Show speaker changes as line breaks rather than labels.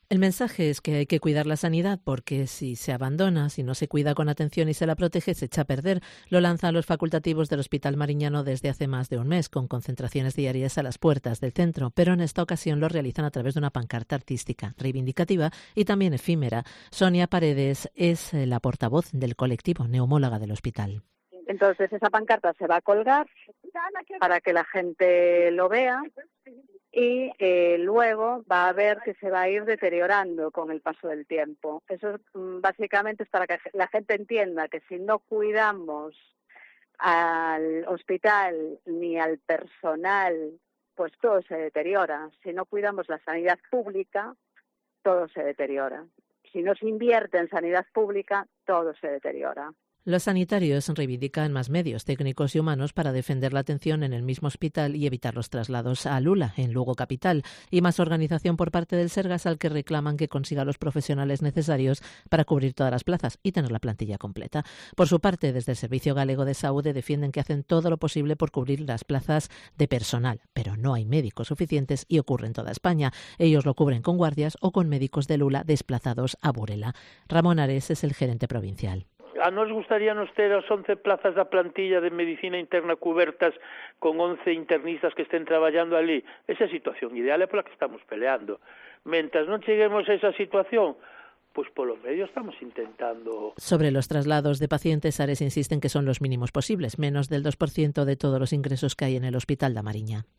El mensaje es que hay que cuidar la sanidad porque si se abandona, si no se cuida con atención y se la protege, se echa a perder. Lo lanzan los facultativos del Hospital Mariñano desde hace más de un mes, con concentraciones diarias a las puertas del centro, pero en esta ocasión lo realizan a través de una pancarta artística, reivindicativa y también efímera. Sonia Paredes es la portavoz del colectivo, neumóloga del hospital.
Entonces esa pancarta se va a colgar para que la gente lo vea y luego va a ver que se va a ir deteriorando con el paso del tiempo. Eso básicamente es para que la gente entienda que si no cuidamos al hospital ni al personal, pues todo se deteriora. Si no cuidamos la sanidad pública, todo se deteriora. Si no se invierte en sanidad pública, todo se deteriora.
Los sanitarios reivindican más medios técnicos y humanos para defender la atención en el mismo hospital y evitar los traslados a Lula, en Lugo capital, y más organización por parte del Sergas, al que reclaman que consiga los profesionales necesarios para cubrir todas las plazas y tener la plantilla completa. Por su parte, desde el Servicio Galego de Saúde defienden que hacen todo lo posible por cubrir las plazas de personal, pero no hay médicos suficientes y ocurre en toda España. Ellos lo cubren con guardias o con médicos de Lula desplazados a Burela. Ramón Ares es el gerente provincial.
A nos gustaríanos ter as 11 plazas da plantilla de medicina interna cubertas con 11 internistas que estén traballando ali. Esa situación ideal é pola que estamos peleando. Mentras non cheguemos a esa situación, pues por los medios estamos intentando.
Sobre los traslados de pacientes, Ares insiste en que son los mínimos posibles, menos del 2% de todos los ingresos que hay en el Hospital da Mariña.